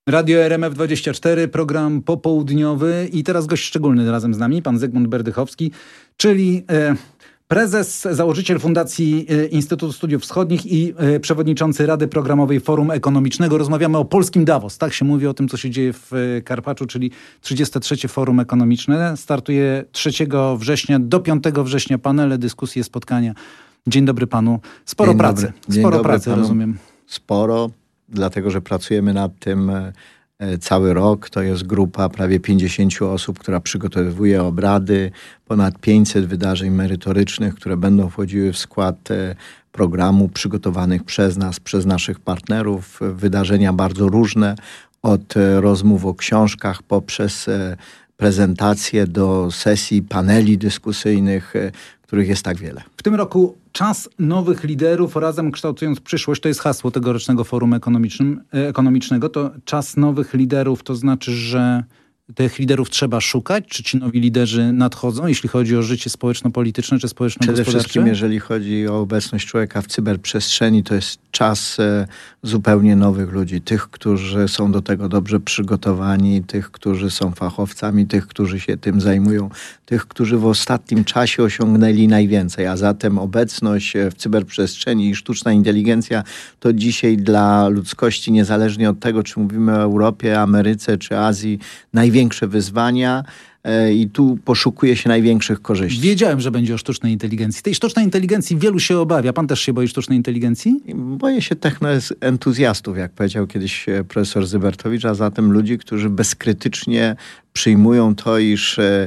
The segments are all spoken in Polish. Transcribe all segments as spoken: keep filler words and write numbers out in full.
Radio R M F dwadzieścia cztery, program popołudniowy i teraz gość szczególny razem z nami, pan Zygmunt Berdychowski, czyli e, prezes, założyciel Fundacji e, Instytutu Studiów Wschodnich i e, przewodniczący Rady Programowej Forum Ekonomicznego. Rozmawiamy o polskim Davos. Tak się mówi o tym, co się dzieje w e, Karpaczu, czyli trzydzieste trzecie Forum Ekonomiczne. Startuje trzeciego września do piątego września panele, dyskusje, spotkania. Dzień dobry panu. Sporo Dzień pracy. Dobry. Sporo Dzień dobry pracy, panu. rozumiem. Sporo, dlatego że pracujemy nad tym cały rok. To jest grupa prawie pięćdziesięciu osób, która przygotowuje obrady, ponad pięćset wydarzeń merytorycznych, które będą wchodziły w skład programu przygotowanych przez nas, przez naszych partnerów. Wydarzenia bardzo różne, od rozmów o książkach poprzez prezentacje do sesji paneli dyskusyjnych, których jest tak wiele. W tym roku czas nowych liderów, razem kształtując przyszłość, to jest hasło tegorocznego Forum Ekonomicznym, Ekonomicznego. To czas nowych liderów, to znaczy, że tych liderów trzeba szukać? Czy ci nowi liderzy nadchodzą, jeśli chodzi o życie społeczno-polityczne czy społeczno-gospodarcze? Przede wszystkim, jeżeli chodzi o obecność człowieka w cyberprzestrzeni, to jest czas e, zupełnie nowych ludzi. Tych, którzy są do tego dobrze przygotowani, tych, którzy są fachowcami, tych, którzy się tym zajmują, tych, którzy w ostatnim czasie osiągnęli najwięcej. A zatem obecność w cyberprzestrzeni i sztuczna inteligencja to dzisiaj dla ludzkości, niezależnie od tego, czy mówimy o Europie, Ameryce czy Azji, najwięcej Większe wyzwania i tu poszukuje się największych korzyści. Wiedziałem, że będzie o sztucznej inteligencji. Tej sztucznej inteligencji wielu się obawia. Pan też się boi sztucznej inteligencji? Boję się technoentuzjastów, jak powiedział kiedyś profesor Zybertowicz, a zatem ludzi, którzy bezkrytycznie przyjmują to, iż e,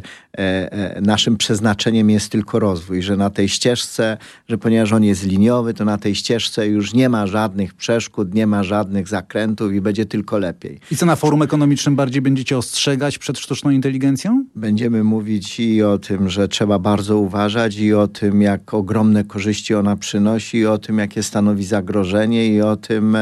e, naszym przeznaczeniem jest tylko rozwój, że na tej ścieżce, że ponieważ on jest liniowy, to na tej ścieżce już nie ma żadnych przeszkód, nie ma żadnych zakrętów i będzie tylko lepiej. I co, na Forum Ekonomicznym bardziej będziecie ostrzegać przed sztuczną inteligencją? Będziemy mówić i o tym, że trzeba bardzo uważać, i o tym, jak ogromne korzyści ona przynosi, i o tym, jakie stanowi zagrożenie, i o tym,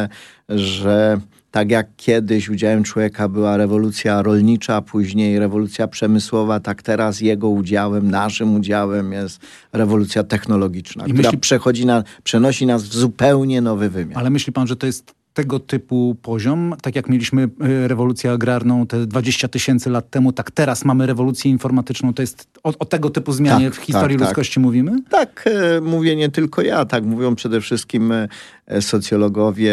że tak jak kiedyś udziałem człowieka była rewolucja rolnicza, później rewolucja przemysłowa, tak teraz jego udziałem, naszym udziałem jest rewolucja technologiczna, I która myśli... przechodzi na, przenosi nas w zupełnie nowy wymiar. Ale myśli pan, że to jest tego typu poziom? Tak jak mieliśmy rewolucję agrarną te dwadzieścia tysięcy lat temu, tak teraz mamy rewolucję informatyczną. To jest o, o tego typu zmianie tak, w historii tak, ludzkości tak. mówimy? Tak, e, mówię nie tylko ja, tak mówią przede wszystkim e, socjologowie,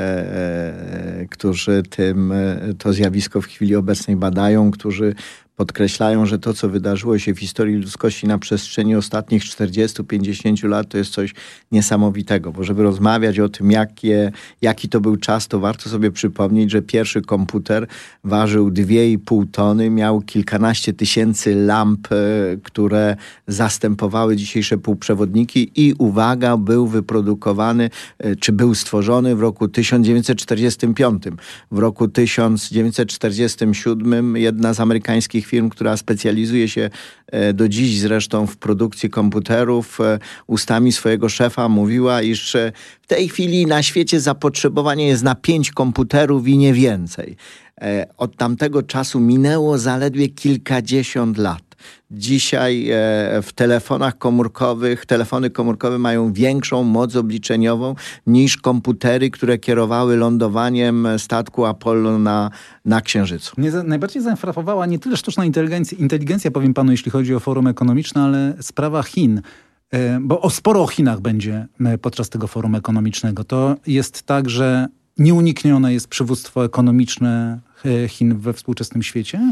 e, e, którzy tym, e, to zjawisko w chwili obecnej badają, którzy podkreślają, że to, co wydarzyło się w historii ludzkości na przestrzeni ostatnich czterdziestu pięćdziesięciu lat, to jest coś niesamowitego. Bo żeby rozmawiać o tym, jakie, jaki to był czas, to warto sobie przypomnieć, że pierwszy komputer ważył dwie i pół tony, miał kilkanaście tysięcy lamp, które zastępowały dzisiejsze półprzewodniki i uwaga, był wyprodukowany, czy był stworzony w roku tysiąc dziewięćset czterdziestym piątym. W roku tysiąc dziewięćset czterdziestym siódmym jedna z amerykańskich firm, która specjalizuje się do dziś zresztą w produkcji komputerów, ustami swojego szefa mówiła, iż w tej chwili na świecie zapotrzebowanie jest na pięć komputerów i nie więcej. Od tamtego czasu minęło zaledwie kilkadziesiąt lat. Dzisiaj w telefonach komórkowych, telefony komórkowe mają większą moc obliczeniową niż komputery, które kierowały lądowaniem statku Apollo na, na Księżycu. Mnie za, najbardziej zainfrapowała nie tyle sztuczna inteligencja, inteligencja, powiem panu, jeśli chodzi o Forum Ekonomiczne, ale sprawa Chin. Bo o, sporo o Chinach będzie podczas tego Forum Ekonomicznego. To jest tak, że nieuniknione jest przywództwo ekonomiczne Chin we współczesnym świecie?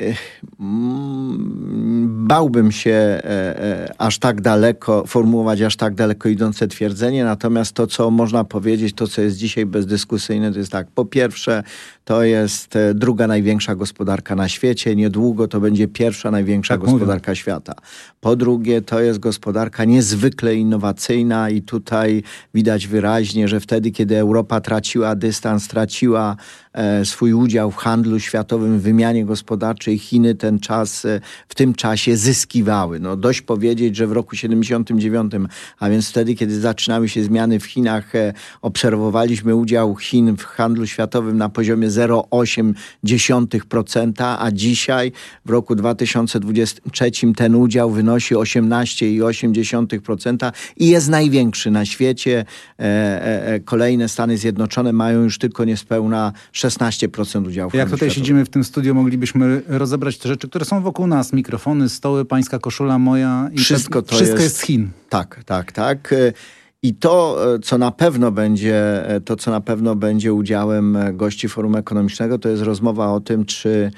Bałbym się e, e, aż tak daleko, formułować aż tak daleko idące twierdzenie, natomiast to, co można powiedzieć, to, co jest dzisiaj bezdyskusyjne, to jest tak, po pierwsze, to jest druga największa gospodarka na świecie, niedługo to będzie pierwsza największa tak gospodarka mówię. świata. Po drugie, to jest gospodarka niezwykle innowacyjna i tutaj widać wyraźnie, że wtedy, kiedy Europa traciła dystans, traciła e, swój udział w handlu światowym, w wymianie gospodarczej, Chiny ten czas, e, w tym czasie zyskiwały. No, dość powiedzieć, że w roku siedemdziesiątym dziewiątym, a więc wtedy, kiedy zaczynały się zmiany w Chinach, e, obserwowaliśmy udział Chin w handlu światowym na poziomie zero przecinek osiem procent, a dzisiaj w roku dwa tysiące dwudziestym trzecim ten udział wynosi osiemnaście przecinek osiem procent i jest największy na świecie. E, e, kolejne Stany Zjednoczone mają już tylko niespełna szesnaście procent udziału. Jak tutaj światowej. siedzimy w tym studiu, moglibyśmy rozebrać te rzeczy, które są wokół nas. Mikrofony, stoły, pańska koszula, moja. I wszystko te, to wszystko jest, jest z Chin. Tak, tak, tak. I to, co na pewno będzie, to, co na pewno będzie udziałem gości Forum Ekonomicznego, to jest rozmowa o tym, czy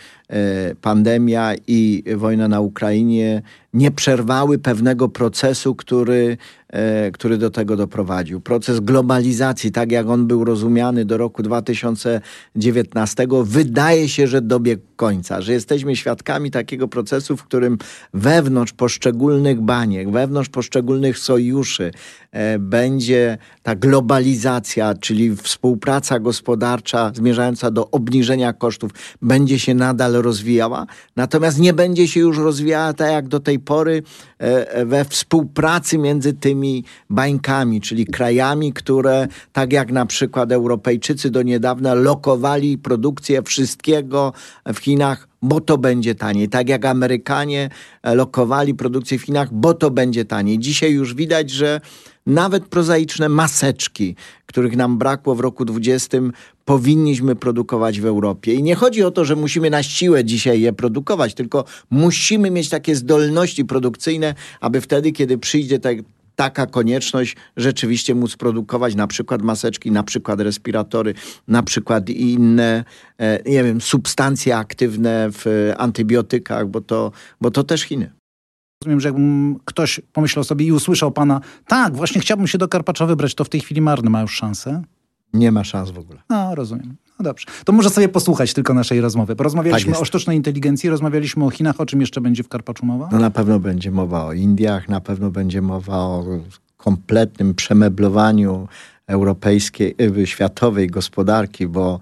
pandemia i wojna na Ukrainie nie przerwały pewnego procesu, który, który do tego doprowadził. Proces globalizacji, tak jak on był rozumiany do roku dwa tysiące dziewiętnastego, wydaje się, że dobiegł końca, że jesteśmy świadkami takiego procesu, w którym wewnątrz poszczególnych baniek, wewnątrz poszczególnych sojuszy e, będzie ta globalizacja, czyli współpraca gospodarcza zmierzająca do obniżenia kosztów, będzie się nadal rozwijała, natomiast nie będzie się już rozwijała tak jak do tej pory e, we współpracy między tymi bańkami, czyli krajami, które tak jak na przykład Europejczycy do niedawna lokowali produkcję wszystkiego w Chinach, bo to będzie taniej. Tak jak Amerykanie lokowali produkcję w Chinach, bo to będzie taniej. Dzisiaj już widać, że nawet prozaiczne maseczki, których nam brakło w roku dwudziestym, powinniśmy produkować w Europie. I nie chodzi o to, że musimy na siłę dzisiaj je produkować, tylko musimy mieć takie zdolności produkcyjne, aby wtedy, kiedy przyjdzie tak taka konieczność, rzeczywiście móc produkować na przykład maseczki, na przykład respiratory, na przykład inne, nie wiem, substancje aktywne w antybiotykach, bo to, bo to też Chiny. Rozumiem, że jakbym ktoś pomyślał sobie i usłyszał pana, tak, właśnie chciałbym się do Karpacza wybrać, to w tej chwili marny ma już szansę? Nie ma szans w ogóle. No, rozumiem. No dobrze. To może sobie posłuchać tylko naszej rozmowy. Porozmawialiśmy tak o sztucznej inteligencji, rozmawialiśmy o Chinach. O czym jeszcze będzie w Karpaczu mowa? No na pewno będzie mowa o Indiach, na pewno będzie mowa o kompletnym przemeblowaniu europejskiej, światowej gospodarki, bo,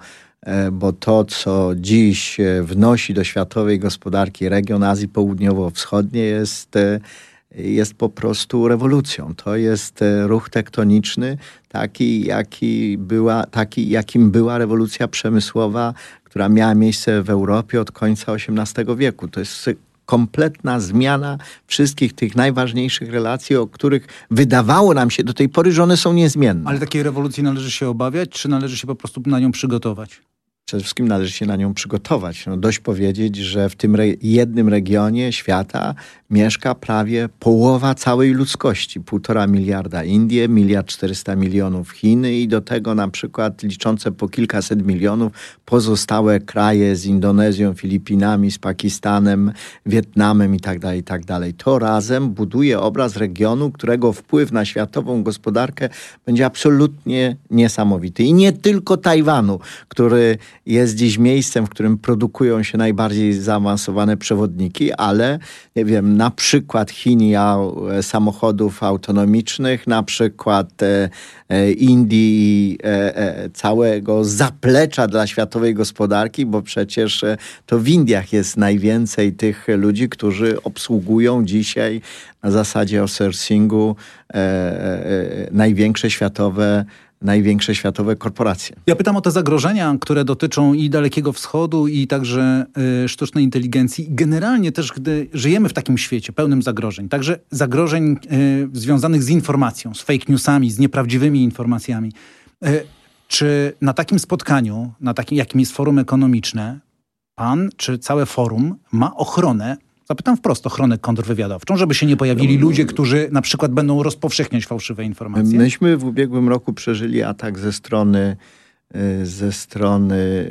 bo to, co dziś wnosi do światowej gospodarki region Azji Południowo-Wschodniej jest... jest po prostu rewolucją. To jest ruch tektoniczny, taki, jaki była, taki jakim była rewolucja przemysłowa, która miała miejsce w Europie od końca osiemnastego wieku. To jest kompletna zmiana wszystkich tych najważniejszych relacji, o których wydawało nam się do tej pory, że one są niezmienne. Ale takiej rewolucji należy się obawiać, czy należy się po prostu na nią przygotować? Przede wszystkim należy się na nią przygotować. No dość powiedzieć, że w tym re- jednym regionie świata mieszka prawie połowa całej ludzkości. Półtora miliarda Indie, miliard czterysta milionów Chiny i do tego na przykład liczące po kilkaset milionów pozostałe kraje z Indonezją, Filipinami, z Pakistanem, Wietnamem i tak dalej, i tak dalej. To razem buduje obraz regionu, którego wpływ na światową gospodarkę będzie absolutnie niesamowity. I nie tylko Tajwanu, który jest dziś miejscem, w którym produkują się najbardziej zaawansowane przewodniki, ale nie wiem, na przykład Chin i samochodów autonomicznych, na przykład e, e, Indii, e, e, całego zaplecza dla światowej gospodarki, bo przecież e, to w Indiach jest najwięcej tych ludzi, którzy obsługują dzisiaj na zasadzie outsourcingu e, e, największe światowe największe światowe korporacje. Ja pytam o te zagrożenia, które dotyczą i Dalekiego Wschodu, i także y, sztucznej inteligencji. Generalnie też, gdy żyjemy w takim świecie pełnym zagrożeń, także zagrożeń y, związanych z informacją, z fake newsami, z nieprawdziwymi informacjami. Y, czy na takim spotkaniu, na takim, jakim jest forum ekonomiczne, pan czy całe forum ma ochronę, zapytam wprost, ochronę kontrwywiadowczą, żeby się nie pojawili ludzie, którzy na przykład będą rozpowszechniać fałszywe informacje? Myśmy w ubiegłym roku przeżyli atak ze strony, ze strony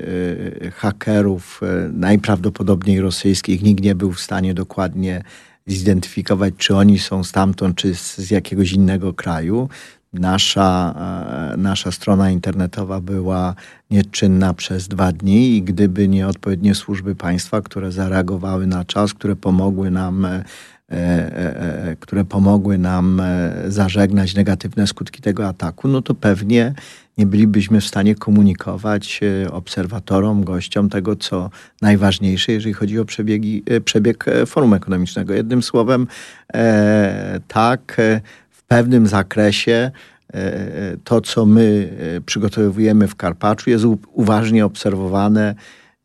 hakerów, najprawdopodobniej rosyjskich. Nikt nie był w stanie dokładnie zidentyfikować, czy oni są stamtąd, czy z, z jakiegoś innego kraju. Nasza, nasza strona internetowa była nieczynna przez dwa dni i gdyby nie odpowiednie służby państwa, które zareagowały na czas, które pomogły nam, e, e, które pomogły nam zażegnać negatywne skutki tego ataku, no to pewnie nie bylibyśmy w stanie komunikować obserwatorom, gościom tego, co najważniejsze, jeżeli chodzi o przebiegi, przebieg forum ekonomicznego. Jednym słowem, e, tak, w pewnym zakresie to, co my przygotowujemy w Karpaczu, jest uważnie obserwowane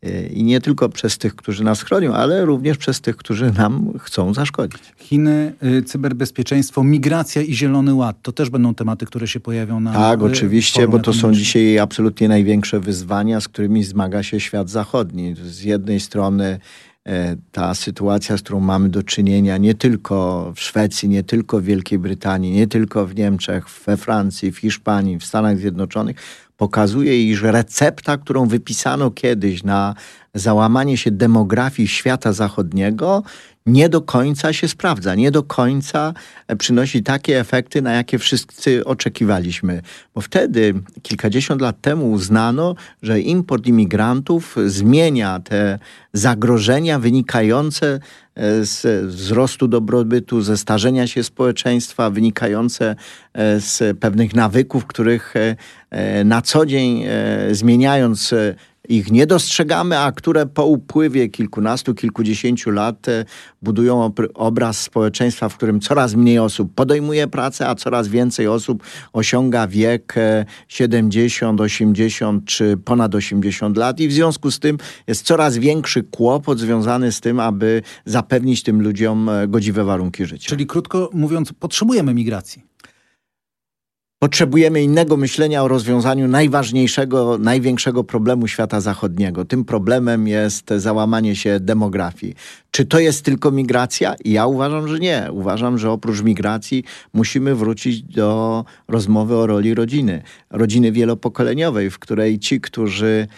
I nie tylko przez tych, którzy nas chronią, ale również przez tych, którzy nam chcą zaszkodzić. Chiny, cyberbezpieczeństwo, migracja i Zielony Ład. To też będą tematy, które się pojawią na Tak, oczywiście, forum bo to są ekonomicznym. dzisiaj absolutnie największe wyzwania, z którymi zmaga się świat zachodni. Z jednej strony ta sytuacja, z którą mamy do czynienia nie tylko w Szwecji, nie tylko w Wielkiej Brytanii, nie tylko w Niemczech, we Francji, w Hiszpanii, w Stanach Zjednoczonych, pokazuje, iż recepta, którą wypisano kiedyś na załamanie się demografii świata zachodniego, nie do końca się sprawdza, nie do końca przynosi takie efekty, na jakie wszyscy oczekiwaliśmy. Bo wtedy, kilkadziesiąt lat temu, uznano, że import imigrantów zmienia te zagrożenia wynikające z wzrostu dobrobytu, ze starzenia się społeczeństwa, wynikające z pewnych nawyków, których na co dzień zmieniając ich nie dostrzegamy, a które po upływie kilkunastu, kilkudziesięciu lat budują obraz społeczeństwa, w którym coraz mniej osób podejmuje pracę, a coraz więcej osób osiąga wiek siedemdziesiąt, osiemdziesiąt czy ponad osiemdziesiąt lat i w związku z tym jest coraz większy kłopot związany z tym, aby zapewnić tym ludziom godziwe warunki życia. Czyli krótko mówiąc, potrzebujemy migracji. Potrzebujemy innego myślenia o rozwiązaniu najważniejszego, największego problemu świata zachodniego. Tym problemem jest załamanie się demografii. Czy to jest tylko migracja? Ja uważam, że nie. Uważam, że oprócz migracji musimy wrócić do rozmowy o roli rodziny. Rodziny wielopokoleniowej, w której ci, którzy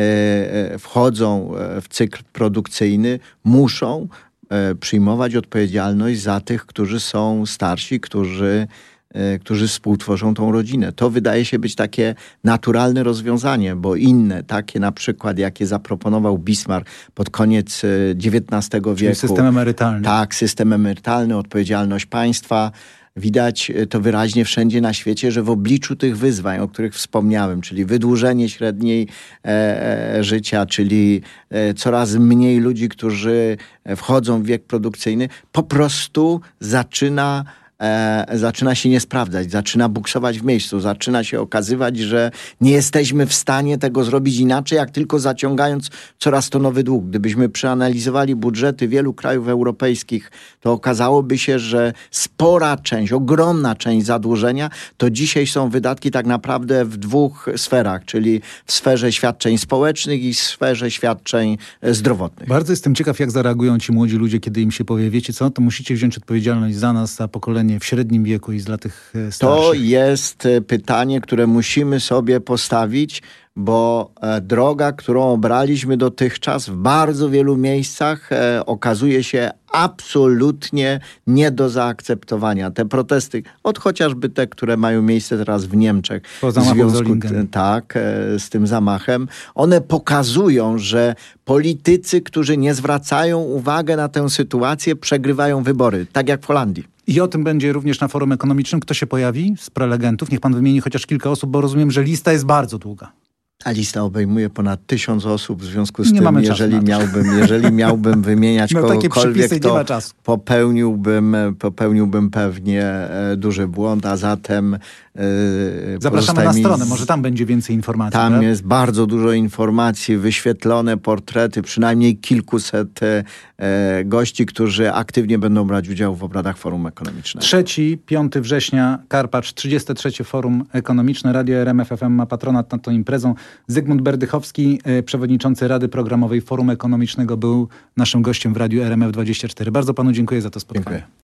wchodzą w cykl produkcyjny, muszą przyjmować odpowiedzialność za tych, którzy są starsi, którzy którzy współtworzą tą rodzinę. To wydaje się być takie naturalne rozwiązanie, bo inne, takie na przykład, jakie zaproponował Bismarck pod koniec dziewiętnastego wieku. Czyli system emerytalny. Tak, system emerytalny, odpowiedzialność państwa. Widać to wyraźnie wszędzie na świecie, że w obliczu tych wyzwań, o których wspomniałem, czyli wydłużenie średniej e, życia, czyli e, coraz mniej ludzi, którzy wchodzą w wiek produkcyjny, po prostu zaczyna E, zaczyna się nie sprawdzać, zaczyna buksować w miejscu, zaczyna się okazywać, że nie jesteśmy w stanie tego zrobić inaczej, jak tylko zaciągając coraz to nowy dług. Gdybyśmy przeanalizowali budżety wielu krajów europejskich, to okazałoby się, że spora część, ogromna część zadłużenia to dzisiaj są wydatki tak naprawdę w dwóch sferach, czyli w sferze świadczeń społecznych i w sferze świadczeń zdrowotnych. Bardzo jestem ciekaw, jak zareagują ci młodzi ludzie, kiedy im się powie, wiecie co, to musicie wziąć odpowiedzialność za nas, za pokolenie w średnim wieku i dla tych starszych. To jest pytanie, które musimy sobie postawić, bo droga, którą obraliśmy dotychczas w bardzo wielu miejscach e, okazuje się absolutnie nie do zaakceptowania. Te protesty, od chociażby te, które mają miejsce teraz w Niemczech, po w związku t, tak, e, z tym zamachem, one pokazują, że politycy, którzy nie zwracają uwagi na tę sytuację, przegrywają wybory, tak jak w Holandii. I o tym będzie również na forum ekonomicznym. Kto się pojawi z prelegentów? Niech pan wymieni chociaż kilka osób, bo rozumiem, że lista jest bardzo długa. Ta lista obejmuje ponad tysiąc osób, w związku z nie tym, jeżeli miałbym, jeżeli miałbym wymieniać no, kogokolwiek, to popełniłbym, popełniłbym pewnie e, duży błąd, a zatem e, zapraszamy na stronę, może tam będzie więcej informacji. Tam prawda? jest bardzo dużo informacji, wyświetlone portrety, przynajmniej kilkuset e, gości, którzy aktywnie będą brać udział w obradach Forum Ekonomicznego. trzeciego do piątego września, Karpacz, trzydzieste trzecie Forum Ekonomiczne. Radio R M F F M ma patronat nad tą imprezą. Zygmunt Berdychowski, przewodniczący Rady Programowej Forum Ekonomicznego, był naszym gościem w Radiu R M F dwadzieścia cztery. Bardzo panu dziękuję za to spotkanie. Dziękuję.